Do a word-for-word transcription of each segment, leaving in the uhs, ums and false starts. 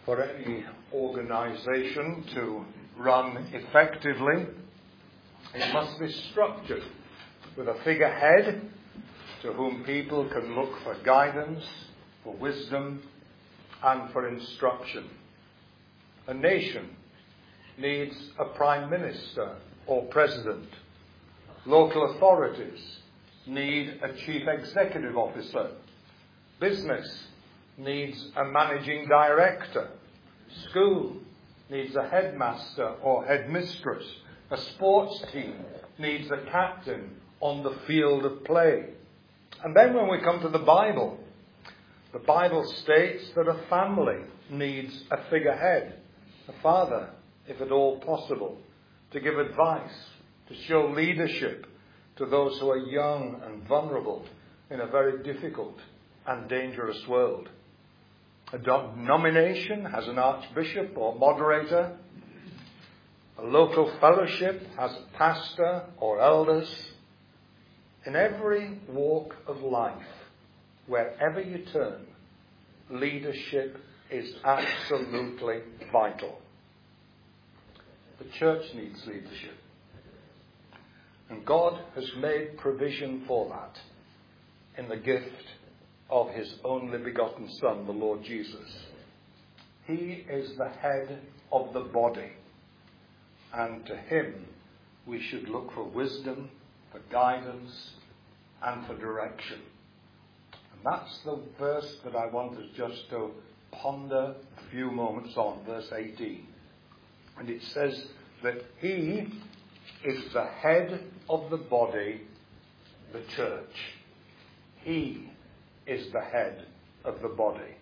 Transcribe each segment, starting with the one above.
For any organization to run effectively, it must be structured with a figurehead to whom people can look for guidance, for wisdom, and for instruction. A nation needs a prime minister or president. Local authorities need a chief executive officer. Business needs a managing director. School needs a headmaster or headmistress. A sports team needs a captain on the field of play. And then when we come to the Bible, the Bible states that a family needs a figurehead, a father, if at all possible, to give advice, to show leadership to those who are young and vulnerable in a very difficult and dangerous world. A denomination has an archbishop or moderator. A local fellowship has a pastor or elders. In every walk of life, wherever you turn, leadership is absolutely vital. The church needs leadership. And God has made provision for that in the gift of his only begotten Son, the Lord Jesus. He is the head of the body, and to him we should look for wisdom, for guidance, and for direction. And that's the verse that I want us just to ponder a few moments on, verse eighteen. And it says that he is the head of the body, the church. He is the head of the body.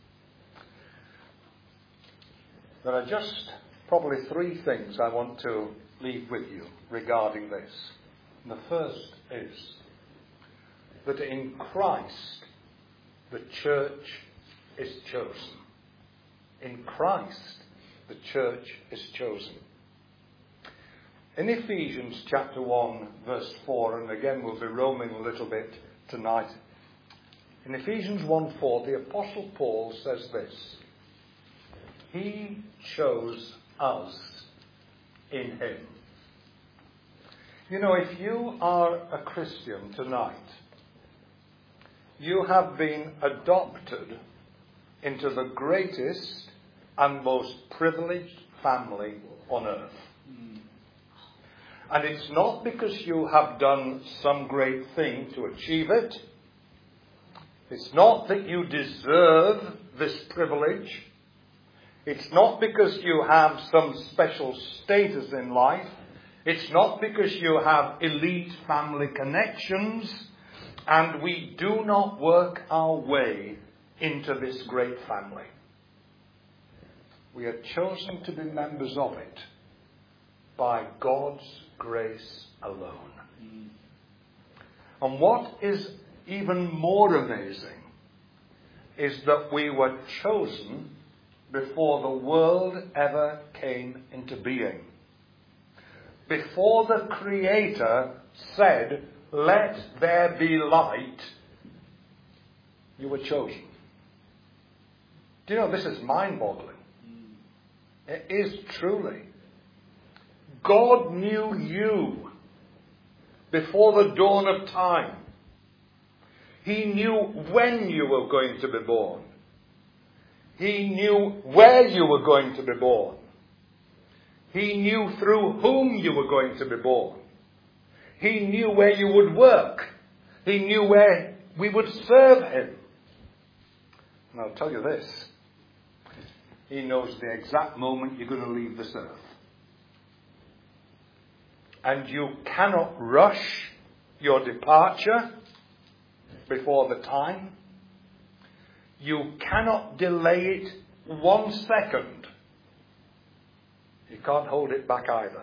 There are just probably three things I want to leave with you regarding this. And the first is that in Christ the church is chosen. In Christ the church is chosen. In Ephesians chapter one verse four, and again we'll be roaming a little bit tonight. In Ephesians one four, the Apostle Paul says this: He chose us in him. You know, if you are a Christian tonight, you have been adopted into the greatest and most privileged family on earth. And it's not because you have done some great thing to achieve it. It's not that you deserve this privilege. It's not because you have some special status in life. It's not because you have elite family connections. And we do not work our way into this great family. We are chosen to be members of it by God's grace alone. And what is even more amazing is that we were chosen before the world ever came into being. Before the Creator said, "Let there be light," you were chosen. Do you know, this is mind-boggling. It is truly. God knew you before the dawn of time. He knew when you were going to be born. He knew where you were going to be born. He knew through whom you were going to be born. He knew where you would work. He knew where we would serve him. And I'll tell you this. He knows the exact moment you're going to leave this earth. And you cannot rush your departure before the time. You cannot delay it one second. You can't hold it back either.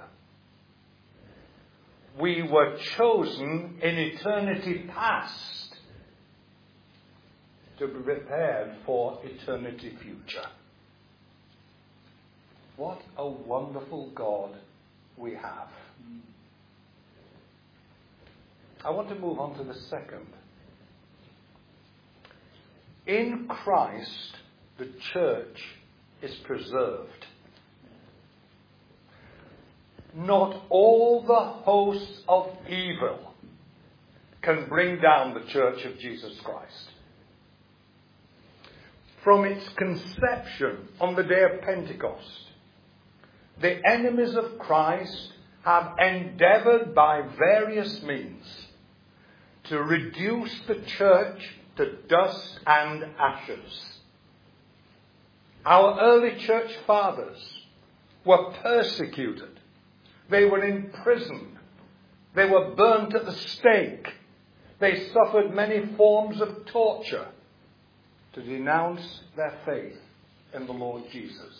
We were chosen in eternity past to be prepared for eternity future. What a wonderful God we have. I want to move on to the second. In Christ, the church is preserved. Not all the hosts of evil can bring down the Church of Jesus Christ. From its conception on the day of Pentecost, the enemies of Christ have endeavoured by various means to reduce the church to dust and ashes. Our early church fathers were persecuted. They were imprisoned. They were burnt at the stake. They suffered many forms of torture to denounce their faith in the Lord Jesus.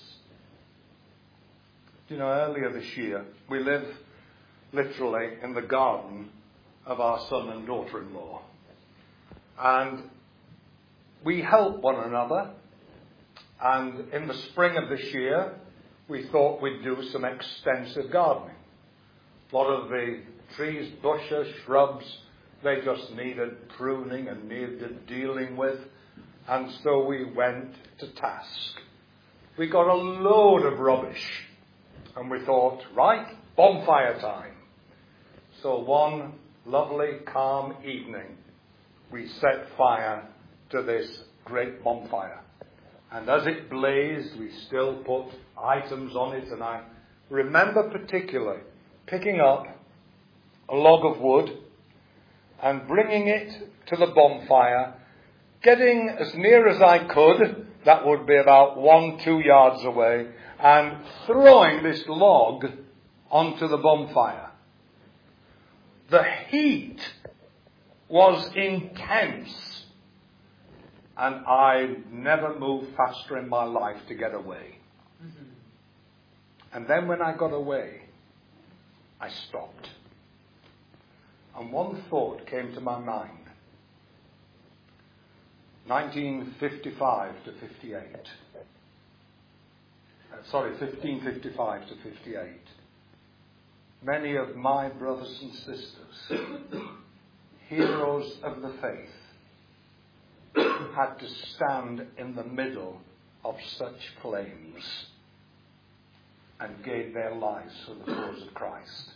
You know, earlier this year, we live literally in the garden of our son and daughter-in-law. And we help one another. And in the spring of this year, we thought we'd do some extensive gardening. A lot of the trees, bushes, shrubs, they just needed pruning and needed dealing with. And so we went to task. We got a load of rubbish. And we thought, right, bonfire time. So one lovely, calm evening, we set fire to this great bonfire. And as it blazed, we still put items on it. And I remember particularly picking up a log of wood and bringing it to the bonfire, getting as near as I could, that would be about one, two yards away, and throwing this log onto the bonfire. The heat was intense, and I never moved faster in my life to get away. Mm-hmm. And then when I got away, I stopped. And one thought came to my mind. nineteen fifty-five to fifty-eight. Uh, sorry, fifteen fifty-five to fifty-eight. Many of my brothers and sisters, heroes of the faith, had to stand in the middle of such flames and gave their lives for the cause of Christ.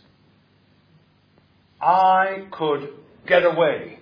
I could get away.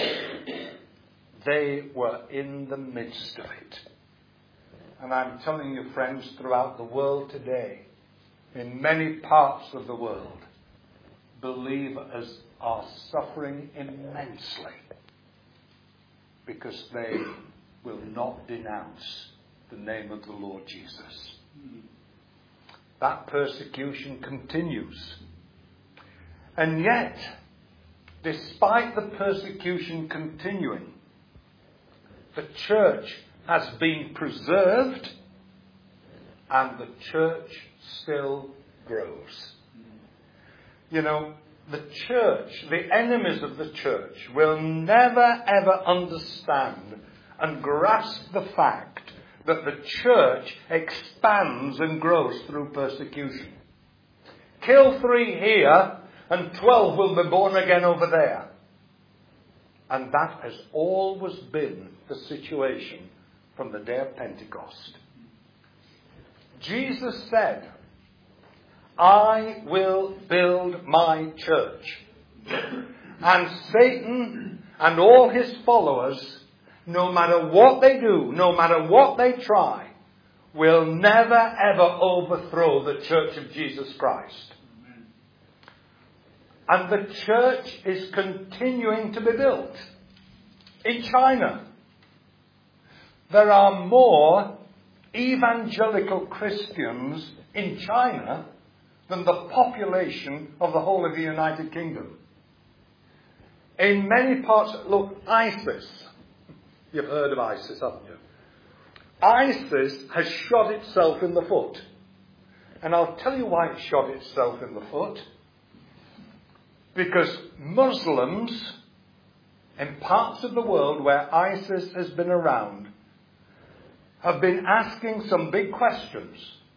They were in the midst of it. And I'm telling you, friends, throughout the world today, in many parts of the world, believers are suffering immensely because they will not denounce the name of the Lord Jesus. That persecution continues. And yet, despite the persecution continuing, the church has been preserved and the church still grows. You know, the church, the enemies of the church will never ever understand and grasp the fact that the church expands and grows through persecution. Kill three here and twelve will be born again over there. And that has always been the situation from the day of Pentecost. Jesus said, I will build my church. And Satan and all his followers, no matter what they do, no matter what they try, will never ever overthrow the church of Jesus Christ. And the church is continuing to be built. In China, there are more evangelical Christians in China than the population of the whole of the United Kingdom. In many parts, look, ISIS. You've heard of ISIS, haven't you? ISIS has shot itself in the foot. And I'll tell you why it shot itself in the foot. Because Muslims in parts of the world where ISIS has been around have been asking some big questions.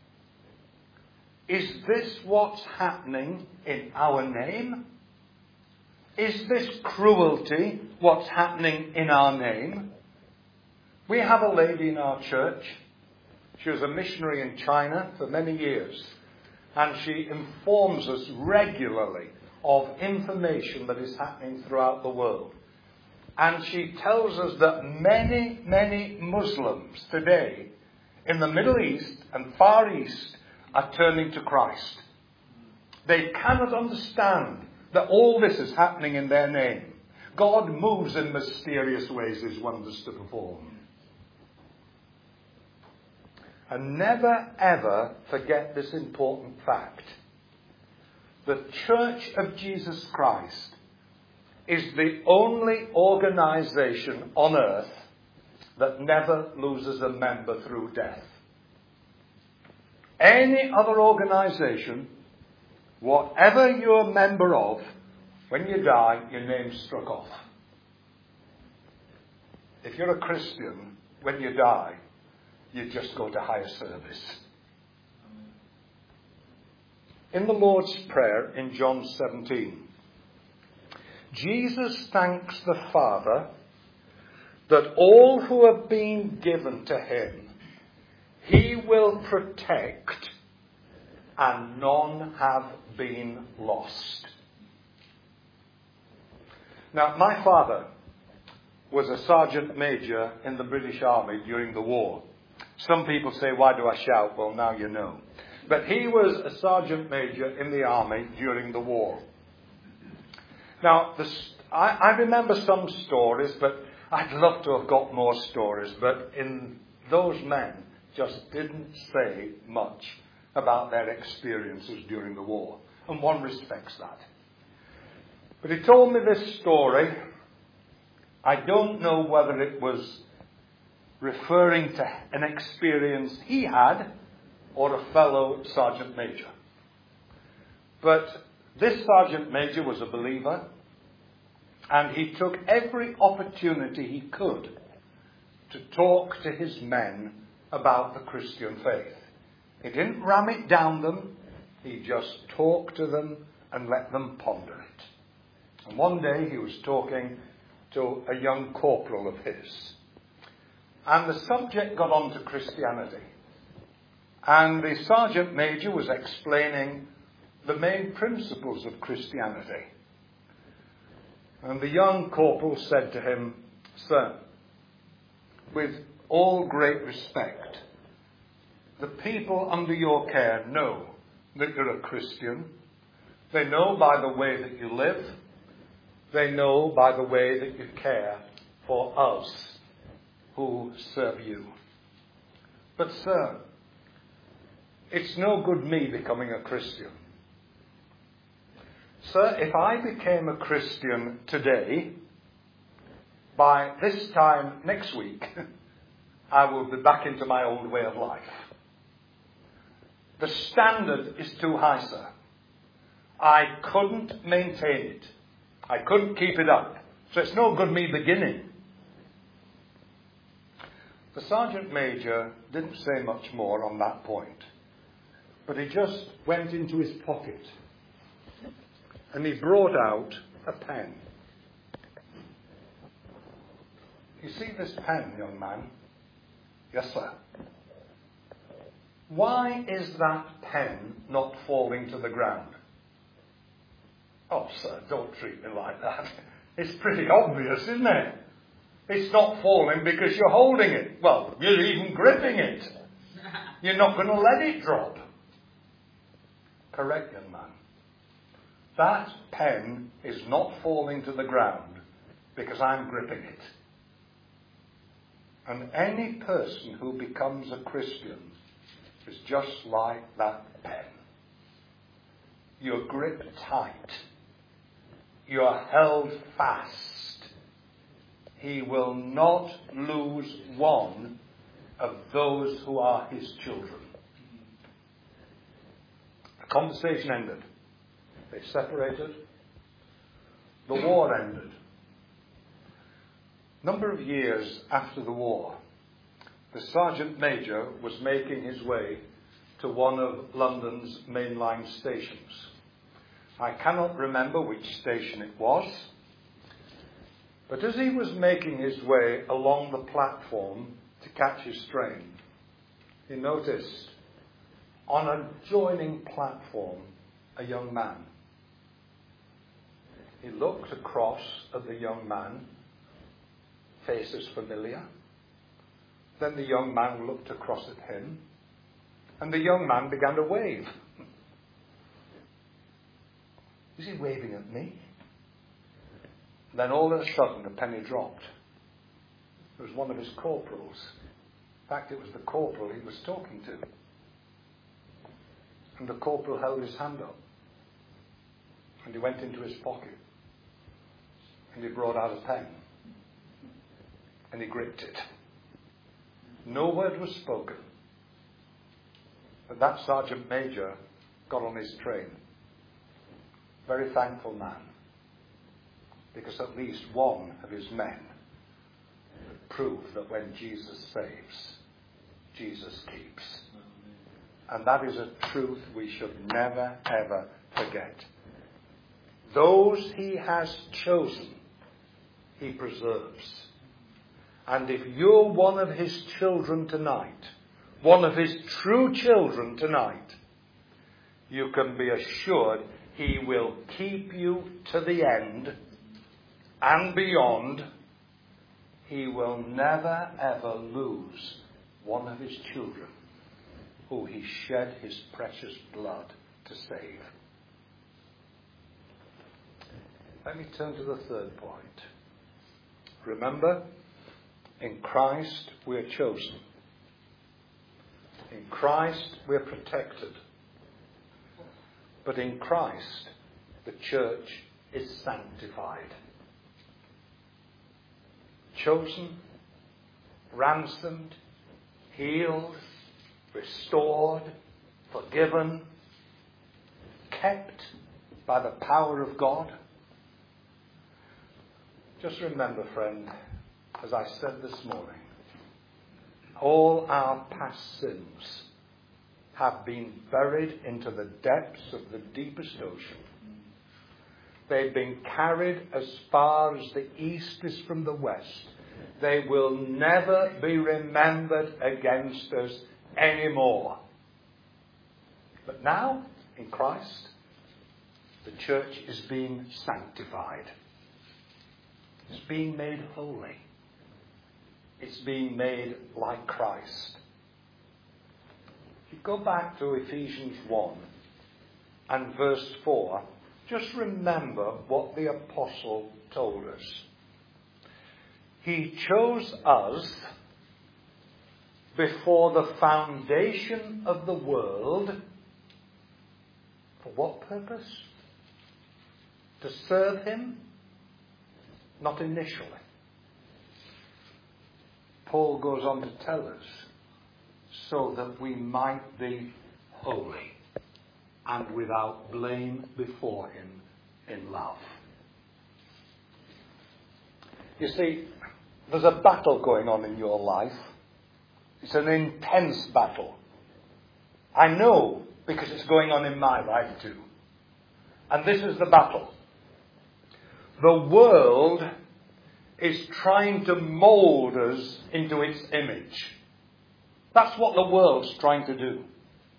Is this what's happening in our name? Is this cruelty what's happening in our name? We have a lady in our church. She was a missionary in China for many years, and she informs us regularly of information that is happening throughout the world. And she tells us that many, many Muslims today in the Middle East and Far East are turning to Christ. They cannot understand that all this is happening in their name. God moves in mysterious ways his wonders to perform. And never ever forget this important fact. The Church of Jesus Christ is the only organization on earth that never loses a member through death. Any other organization, whatever you're a member of, when you die, your name's struck off. If you're a Christian, when you die, you just go to higher service. In the Lord's Prayer in John seventeen, Jesus thanks the Father that all who have been given to him, he will protect, and none have been lost. Now, my father was a sergeant major in the British Army during the war. Some people say, why do I shout? Well, now you know. But he was a sergeant major in the army during the war. Now, the, I, I remember some stories, but I'd love to have got more stories. But in those men just didn't say much about their experiences during the war. And one respects that. But he told me this story. I don't know whether it was referring to an experience he had or a fellow sergeant major. But this sergeant major was a believer, and he took every opportunity he could to talk to his men about the Christian faith. He didn't ram it down them. He just talked to them and let them ponder it. And one day he was talking to a young corporal of his. And the subject got on to Christianity. And the sergeant major was explaining the main principles of Christianity. And the young corporal said to him, "Sir, with all great respect, the people under your care know that you're a Christian. They know by the way that you live. They know by the way that you care for us who serve you. But sir, it's no good me becoming a Christian. Sir, if I became a Christian today, by this time next week, I will be back into my old way of life. The standard is too high, sir. I couldn't maintain it. I couldn't keep it up. So it's no good me beginning." The sergeant major didn't say much more on that point. But he just went into his pocket and he brought out a pen. "You see this pen, young man?" "Yes, sir." "Why is that pen not falling to the ground?" "Oh, sir, don't treat me like that. It's pretty obvious, isn't it? It's not falling because you're holding it. Well, you're even gripping it. You're not going to let it drop." "Correct, young man. That pen is not falling to the ground because I'm gripping it." And any person who becomes a Christian is just like that pen. You're gripped tight. You're held fast. He will not lose one of those who are his children. The conversation ended. They separated. The war ended. A number of years after the war, the sergeant major was making his way to one of London's mainline stations. I cannot remember which station it was, but as he was making his way along the platform to catch his train, He noticed on a joining platform a young man. He looked across at the young man, faces familiar. Then the young man looked across at him, and the young man began to wave. Is he waving at me? Then all of a sudden a penny dropped. It was one of his corporals. In fact, it was the corporal he was talking to. And the corporal held his hand up. And he went into his pocket. And he brought out a pen. And he gripped it. No word was spoken. But that sergeant major got on his train. Very thankful man. Because at least one of his men proved that when Jesus saves, Jesus keeps. And that is a truth we should never, ever forget. Those he has chosen, he preserves. And if you're one of his children tonight, one of his true children tonight, you can be assured he will keep you to the end and beyond. He will never ever lose one of his children who he shed his precious blood to save. Let me turn to the third point. Remember, in Christ we are chosen. In Christ we are protected. But in Christ the church is sanctified. Chosen, ransomed, healed, restored, forgiven, kept by the power of God. Just remember, friend, as I said this morning, all our past sins have been buried into the depths of the deepest ocean. They've been carried as far as the east is from the west. They will never be remembered against us anymore. But now, in Christ, the church is being sanctified. It's being made holy. It's being made like Christ. If you go back to Ephesians one and verse four, just remember what the apostle told us. He chose us before the foundation of the world. For what purpose? To serve him? Not initially. Paul goes on to tell us, so that we might be holy and without blame before him in love. You see, there's a battle going on in your life. It's an intense battle. I know, because it's going on in my life too. And this is the battle. The world is trying to mold us into its image. That's what the world's trying to do.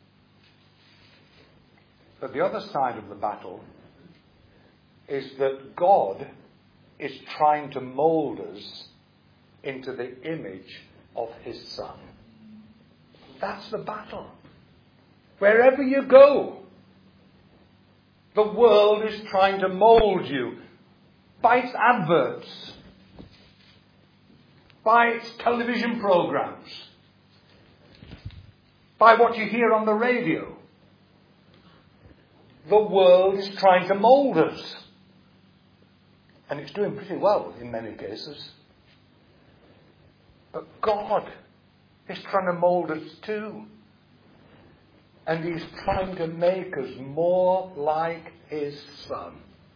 But the other side of the battle is that God is trying to mold us into the image of his Son. That's the battle. Wherever you go, the world is trying to mold you by its adverts, by its television programs, by what you hear on the radio. The world is trying to mold us. And it's doing pretty well in many cases. But God is trying to mold us too. And he's trying to make us more like his Son.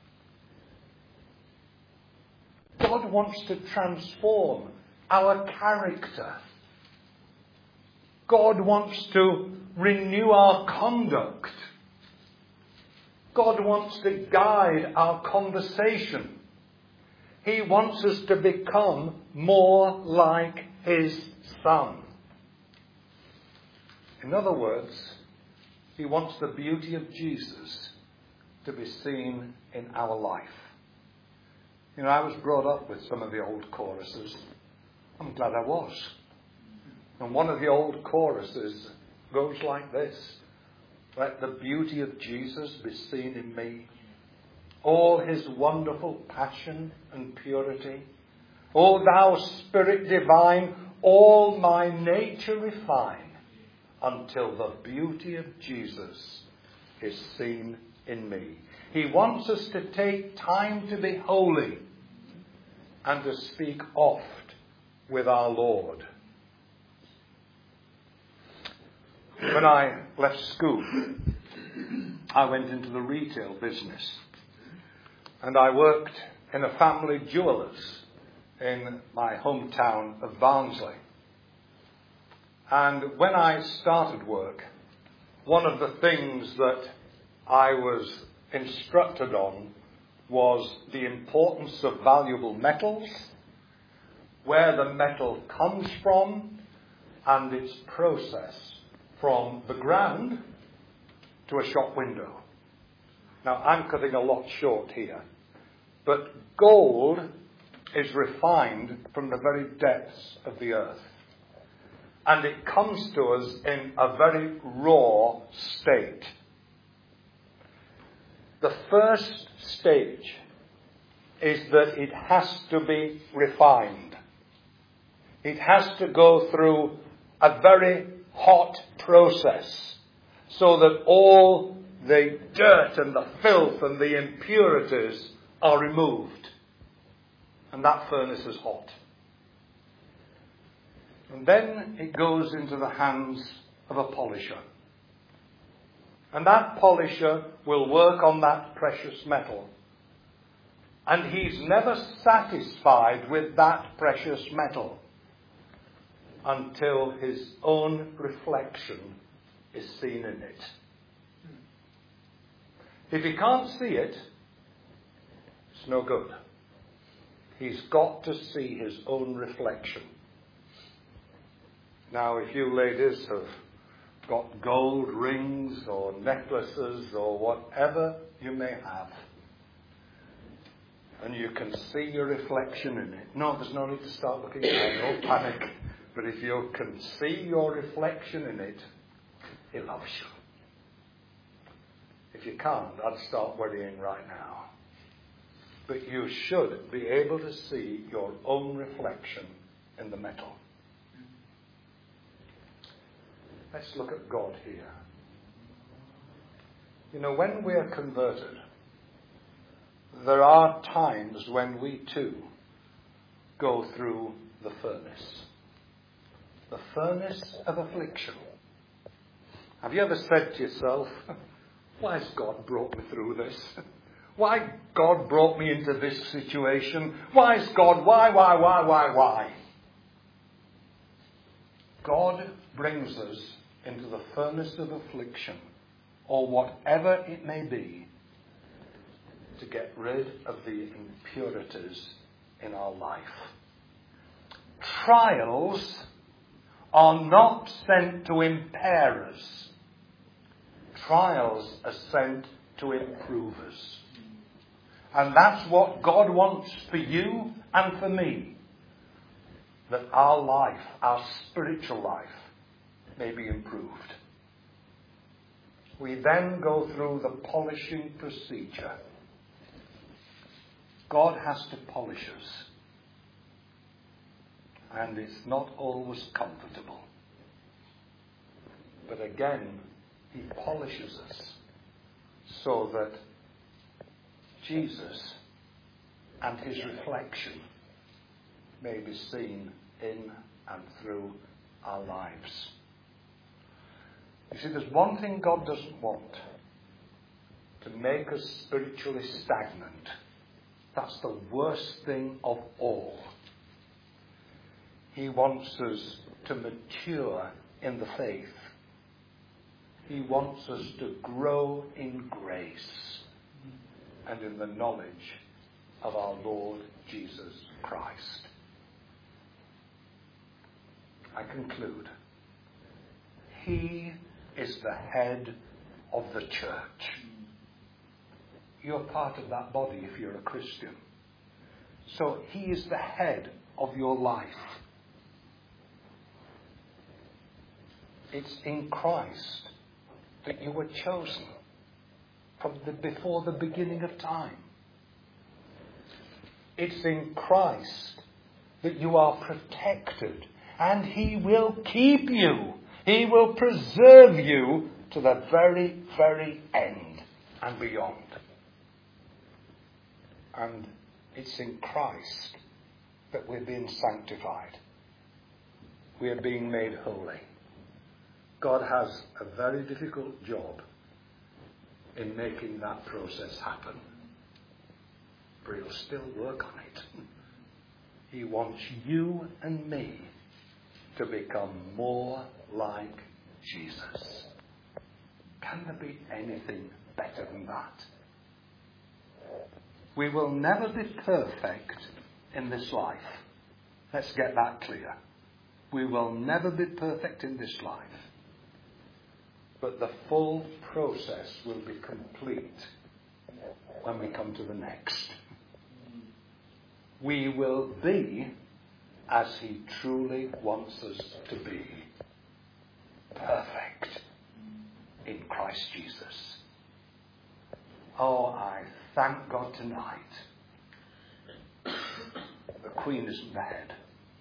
God wants to transform our character. God wants to renew our conduct. God wants to guide our conversation. He wants us to become more like his Son. In other words, he wants the beauty of Jesus to be seen in our life. You know, I was brought up with some of the old choruses. I'm glad I was. And one of the old choruses goes like this: let the beauty of Jesus be seen in me, all his wonderful passion and purity. O thou Spirit divine, all my nature refine, until the beauty of Jesus is seen in me. He wants us to take time to be holy and to speak oft with our Lord. When I left school, I went into the retail business, and I worked in a family jeweller's in my hometown of Barnsley. And when I started work, one of the things that I was instructed on was the importance of valuable metals, where the metal comes from, and its process from the ground to a shop window. Now, I'm cutting a lot short here, but gold is refined from the very depths of the earth. And it comes to us in a very raw state. The first stage is that it has to be refined. It has to go through a very hot process so that all the dirt and the filth and the impurities are removed. And that furnace is hot. And then it goes into the hands of a polisher. And that polisher will work on that precious metal. And he's never satisfied with that precious metal until his own reflection is seen in it. If he can't see it, it's no good. He's got to see his own reflection. Now, if you ladies have got gold rings or necklaces or whatever you may have, and you can see your reflection in it. No, there's no need to start looking now, no panic. But if you can see your reflection in it, he loves you. If you can't, I'd start worrying right now. But you should be able to see your own reflection in the metal. Let's look at God here. You know, when we are converted, there are times when we too go through the furnace. The furnace of affliction. Have you ever said to yourself, why has God brought me through this? Why God brought me into this situation? Why is God, why, why, why, why, why? God brings us into the furnace of affliction, or whatever it may be, to get rid of the impurities in our life. Trials are not sent to impair us. Trials are sent to improve us. And that's what God wants for you and for me. That our life, our spiritual life, may be improved. We then go through the polishing procedure. God has to polish us. And it's not always comfortable. But again, he polishes us so that Jesus and his reflection may be seen in and through our lives. You see, there's one thing God doesn't want: to make us spiritually stagnant. That's the worst thing of all. He wants us to mature in the faith. He wants us to grow in grace and in the knowledge of our Lord Jesus Christ. I conclude. he is the head of the church. You're part of that body if you're a Christian. So he is the head of your life. It's in Christ that you were chosen from the, before the beginning of time. It's in Christ that you are protected, and he will keep you. He will preserve you to the very, very end and beyond. And it's in Christ that we're being sanctified. We are being made holy. God has a very difficult job in making that process happen. But he'll still work on it. He wants you and me to become more like Jesus. Can there be anything better than that? We will never be perfect in this life. Let's get that clear. We will never be perfect in this life. But the full process will be complete when we come to the next. We will be as he truly wants us to be. Perfect in Christ Jesus. Oh, I thank God tonight. The Queen isn't the head.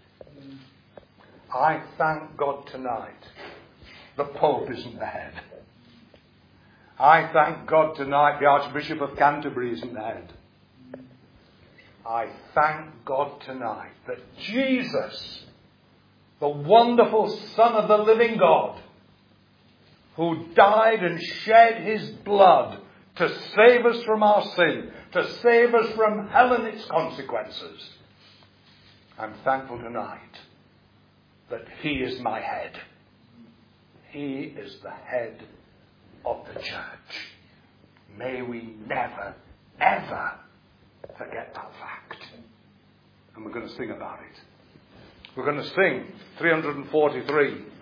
I thank God tonight. The Pope isn't the head. I thank God tonight the Archbishop of Canterbury isn't the head. I thank God tonight that Jesus, the wonderful Son of the living God, who died and shed his blood to save us from our sin, to save us from hell and its consequences. I'm thankful tonight that he is my head. He is the head of the church. May we never, ever forget that fact. And we're going to sing about it. We're going to sing three forty-three.